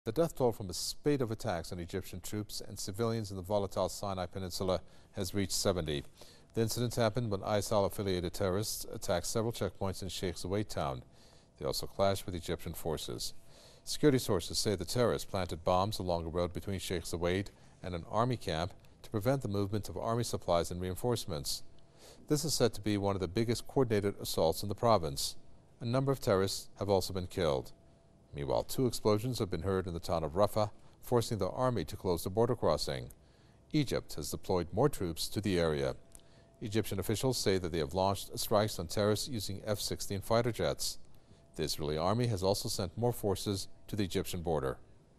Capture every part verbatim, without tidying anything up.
The death toll from a spate of attacks on Egyptian troops and civilians in the volatile Sinai Peninsula has reached seventy. The incidents happened when I S L-affiliated terrorists attacked several checkpoints in Sheikh Zayed town. They also clashed with Egyptian forces. Security sources say the terrorists planted bombs along a road between Sheikh Zayed and an army camp to prevent the movement of army supplies and reinforcements. This is said to be one of the biggest coordinated assaults in the province. A number of terrorists have also been killed. Meanwhile, two explosions have been heard in the town of Rafah, forcing the army to close the border crossing. Egypt has deployed more troops to the area. Egyptian officials say that they have launched strikes on terrorists using F sixteen fighter jets. The Israeli army has also sent more forces to the Egyptian border.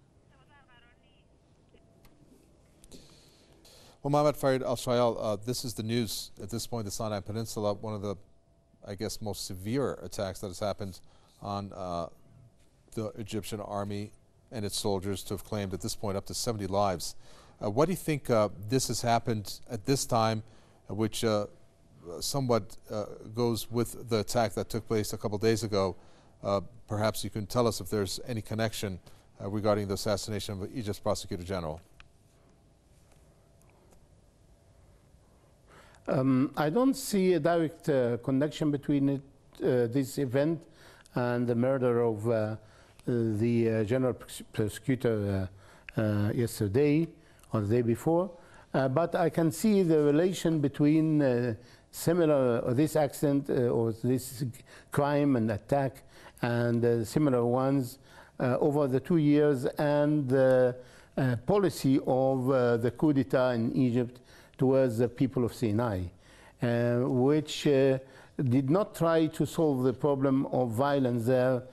Well, Mohammed Farid Al-Shayal, uh, this is the news at this point, the Sinai Peninsula, one of the, I guess, most severe attacks that has happened on uh, the Egyptian army and its soldiers, to have claimed at this point up to seventy lives. Uh, what do you think uh, this has happened at this time, uh, which uh, somewhat uh, goes with the attack that took place a couple days ago? Uh, perhaps you can tell us if there's any connection uh, regarding the assassination of Egypt's Prosecutor General. Um, I don't see a direct uh, connection between it, uh, this event and the murder of uh, the uh, General Prosecutor uh, uh, yesterday or the day before, uh, but I can see the relation between uh, similar or this accident uh, or this crime and attack and uh, similar ones uh, over the two years and the uh, policy of uh, the coup d'etat in Egypt towards the people of Sinai, uh, which uh, did not try to solve the problem of violence there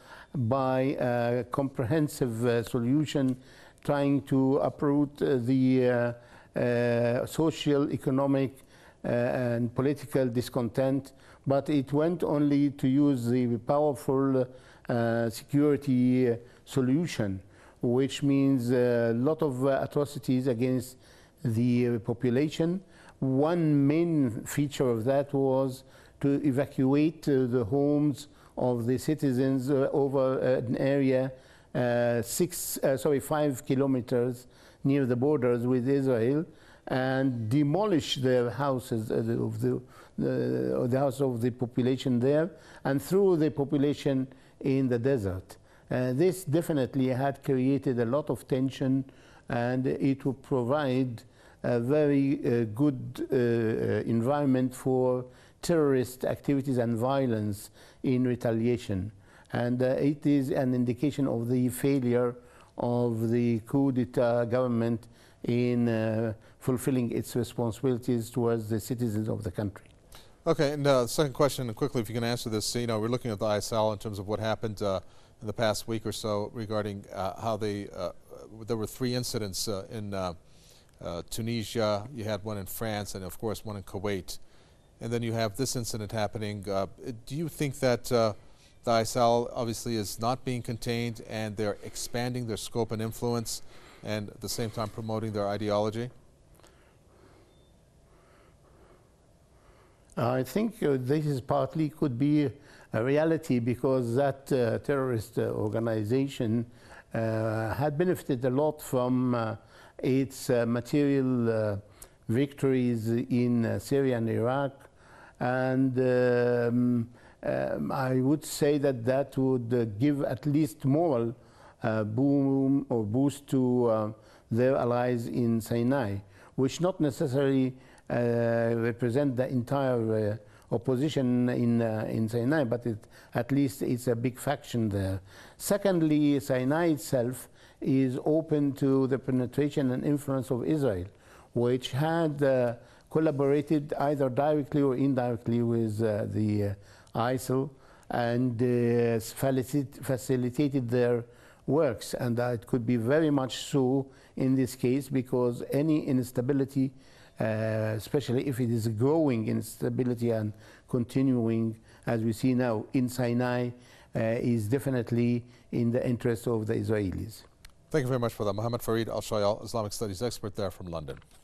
by a comprehensive uh, solution, trying to uproot uh, the uh, uh, social, economic, uh, and political discontent, but it went only to use the powerful uh, security solution, which means a lot of uh, atrocities against the population. One main feature of that was to evacuate uh, the homes of the citizens uh, over an area uh, six, uh, sorry, five kilometers near the borders with Israel, and demolish their houses uh, of the, the, the house of the population there, and throw the population in the desert. Uh, this definitely had created a lot of tension, and it would provide a very uh, good uh, environment for terrorist activities and violence in retaliation. And uh, it is an indication of the failure of the coup d'etat government in uh, fulfilling its responsibilities towards the citizens of the country. Okay, and uh, second question, and quickly if you can answer this, you know, we're looking at the I S L in terms of what happened uh, in the past week or so regarding uh, how they, uh, there were three incidents uh, in uh, uh, Tunisia, you had one in France, and of course one in Kuwait. And then you have this incident happening. Uh, do you think that uh, the I S L obviously is not being contained and they're expanding their scope and influence and at the same time promoting their ideology? I think uh, this is partly could be a reality, because that uh, terrorist uh, organization uh, had benefited a lot from uh, its uh, material uh, victories in uh, Syria and Iraq. And um, um, I would say that that would uh, give at least moral uh, boom or boost to uh, their allies in Sinai, which not necessarily uh, represent the entire uh, opposition in, uh, in Sinai, but it, at least it's a big faction there. Secondly, Sinai itself is open to the penetration and influence of Israel, which had uh, collaborated either directly or indirectly with uh, the uh, I S I L and uh, facilitated their works. And uh, it could be very much so in this case, because any instability, uh, especially if it is growing instability and continuing as we see now in Sinai, uh, is definitely in the interest of the Israelis. Thank you very much for that. Mohammed Farid Al-Shayal, Islamic Studies expert there from London.